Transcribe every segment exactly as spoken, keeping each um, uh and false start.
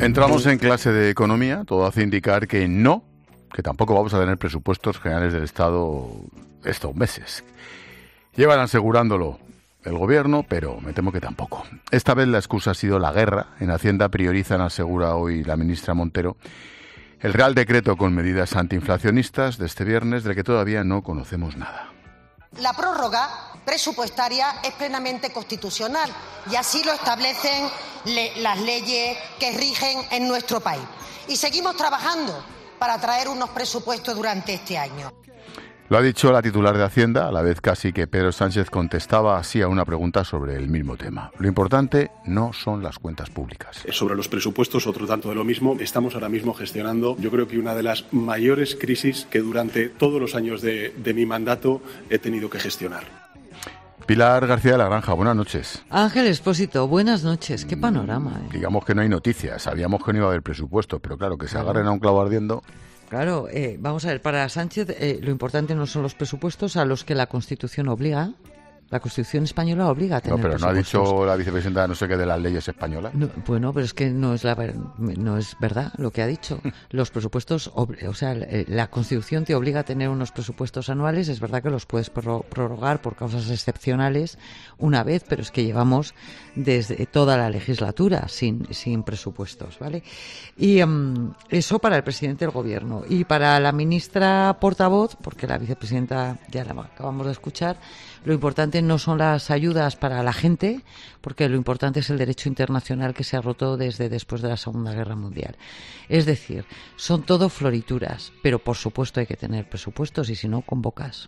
Entramos en clase de economía, todo hace indicar que no, que tampoco vamos a tener presupuestos generales del Estado estos meses. Llevan asegurándolo el gobierno, pero me temo que tampoco. Esta vez la excusa ha sido la guerra. En Hacienda priorizan, asegura hoy la ministra Montero, el Real Decreto con medidas antiinflacionistas de este viernes, del que todavía no conocemos nada. La prórroga presupuestaria es plenamente constitucional y así lo establecen le- las leyes que rigen en nuestro país. Y seguimos trabajando para traer unos presupuestos durante este año. Lo ha dicho la titular de Hacienda, a la vez casi que Pedro Sánchez contestaba así a una pregunta sobre el mismo tema. Lo importante no son las cuentas públicas. Sobre los presupuestos, otro tanto de lo mismo. Estamos ahora mismo gestionando, yo creo que una de las mayores crisis que durante todos los años de, de mi mandato he tenido que gestionar. Pilar García de la Granja, buenas noches. Ángel Expósito, buenas noches. Qué panorama, ¿eh? Digamos que no hay noticias, sabíamos que no iba a haber presupuesto, pero claro, que se agarren a un clavo ardiendo. Claro, eh, vamos a ver, para Sánchez eh, lo importante no son los presupuestos a los que la Constitución obliga. La Constitución española obliga a tener No, pero no ha presupuestos. dicho la vicepresidenta no sé qué de las leyes españolas. No, bueno, pero es que no es la ver- no es verdad lo que ha dicho. Los presupuestos, ob- o sea, eh, la Constitución te obliga a tener unos presupuestos anuales. Es verdad que los puedes prorro- prorrogar por causas excepcionales una vez, pero es que llevamos desde toda la legislatura sin sin presupuestos, ¿vale? Y em, eso para el presidente del gobierno y para la ministra portavoz, porque la vicepresidenta ya la acabamos de escuchar. Lo importante no son las ayudas para la gente, porque lo importante es el derecho internacional que se ha roto desde después de la Segunda Guerra Mundial. Es decir, son todo florituras, pero por supuesto hay que tener presupuestos y si no, convocas.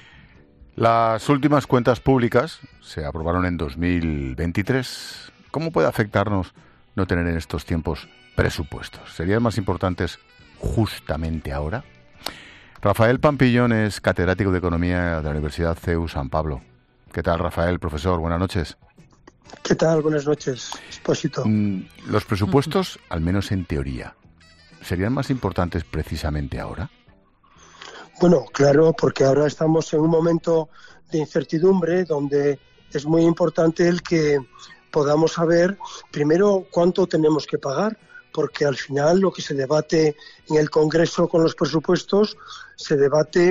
Las últimas cuentas públicas se aprobaron en dos mil veintitrés. ¿Cómo puede afectarnos no tener en estos tiempos presupuestos? ¿Serían más importantes justamente ahora? Rafael Pampillón es catedrático de Economía de la Universidad C E U San Pablo. ¿Qué tal, Rafael, profesor? Buenas noches. ¿Qué tal? Buenas noches, Expósito. Mm, Los presupuestos, al menos en teoría, ¿serían más importantes precisamente ahora? Bueno, claro, porque ahora estamos en un momento de incertidumbre donde es muy importante el que podamos saber primero cuánto tenemos que pagar, porque al final lo que se debate en el Congreso con los presupuestos, se debate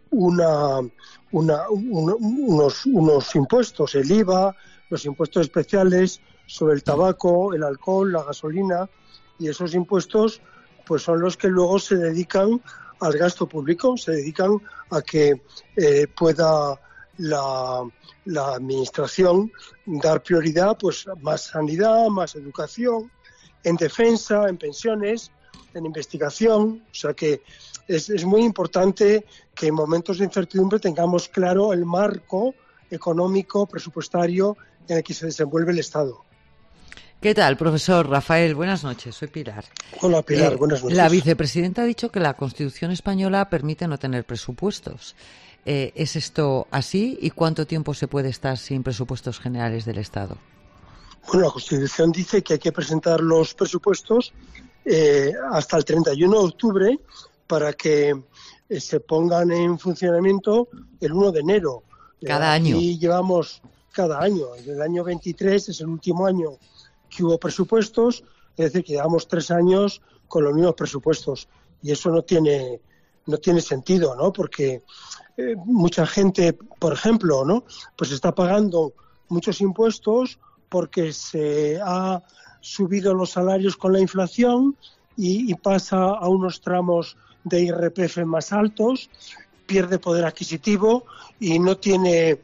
una, una, un- unos, unos impuestos, el I V A, los impuestos especiales sobre el tabaco, el alcohol, la gasolina, y esos impuestos pues son los que luego se dedican al gasto público, se dedican a que eh, pueda la, la administración dar prioridad pues a más sanidad, más educación, en defensa, en pensiones, en investigación. O sea que es, es muy importante que en momentos de incertidumbre tengamos claro el marco económico, presupuestario en el que se desenvuelve el Estado. ¿Qué tal, profesor Rafael? Buenas noches, soy Pilar. Hola, Pilar, Eh, buenas noches. La vicepresidenta ha dicho que la Constitución española permite no tener presupuestos. Eh, ¿Es esto así? ¿Y cuánto tiempo se puede estar sin presupuestos generales del Estado? Bueno, la Constitución dice que hay que presentar los presupuestos eh, hasta el treinta y uno de octubre para que eh, se pongan en funcionamiento el uno de enero. Cada año. Y llevamos cada año. El año veintitrés es el último año que hubo presupuestos, es decir, que llevamos tres años con los mismos presupuestos. Y eso no tiene, no tiene sentido, ¿no? Porque eh, mucha gente, por ejemplo, ¿no? Pues está pagando muchos impuestos porque se ha subido los salarios con la inflación y, y pasa a unos tramos de I R P F más altos, pierde poder adquisitivo y no tiene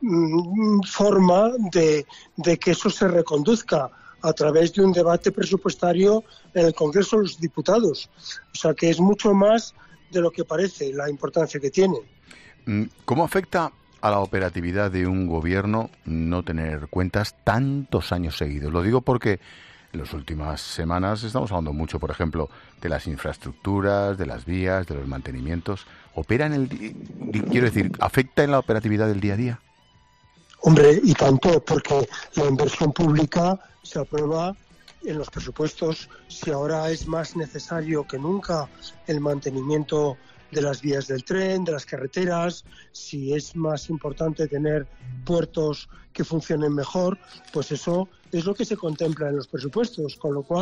mm, forma de, de que eso se reconduzca a través de un debate presupuestario en el Congreso de los Diputados. O sea que es mucho más de lo que parece la importancia que tiene. ¿Cómo afecta a la operatividad de un gobierno no tener cuentas tantos años seguidos? Lo digo porque en las últimas semanas estamos hablando mucho, por ejemplo, de las infraestructuras, de las vías, de los mantenimientos. ¿Opera en el di- di- quiero decir, afecta en la operatividad del día a día? Hombre, y tanto, porque la inversión pública se aprueba en los presupuestos. Si ahora es más necesario que nunca el mantenimiento de las vías del tren, de las carreteras, si es más importante tener puertos que funcionen mejor, pues eso es lo que se contempla en los presupuestos, con lo cual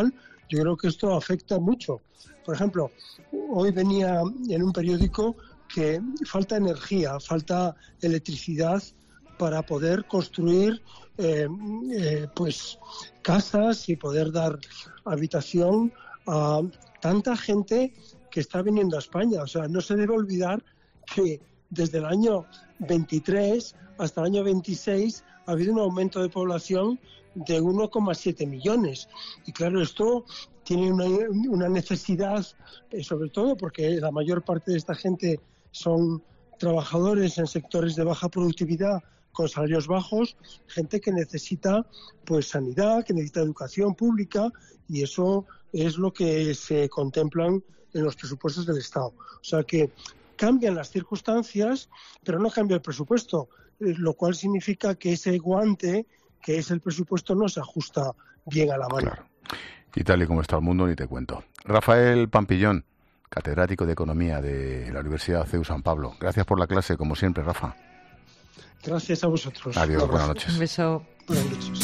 yo creo que esto afecta mucho. Por ejemplo, hoy venía en un periódico que falta energía, falta electricidad para poder construir eh, eh, pues casas y poder dar habitación a tanta gente que está viniendo a España. O sea, no se debe olvidar que desde el año veintitrés hasta el año veintiséis ha habido un aumento de población de uno coma siete millones. Y claro, esto tiene una, una necesidad, eh, sobre todo porque la mayor parte de esta gente son trabajadores en sectores de baja productividad con salarios bajos, gente que necesita pues sanidad, que necesita educación pública, y eso es lo que se contemplan en los presupuestos del Estado. O sea que cambian las circunstancias, pero no cambia el presupuesto, eh, lo cual significa que ese guante, que es el presupuesto, no se ajusta bien a la mano. Claro. Y tal y como está el mundo, ni te cuento. Rafael Pampillón, catedrático de Economía de la Universidad C E U San Pablo. Gracias por la clase, como siempre, Rafa. Gracias a vosotros. Adiós, buenas noches. Un beso. Buenas noches.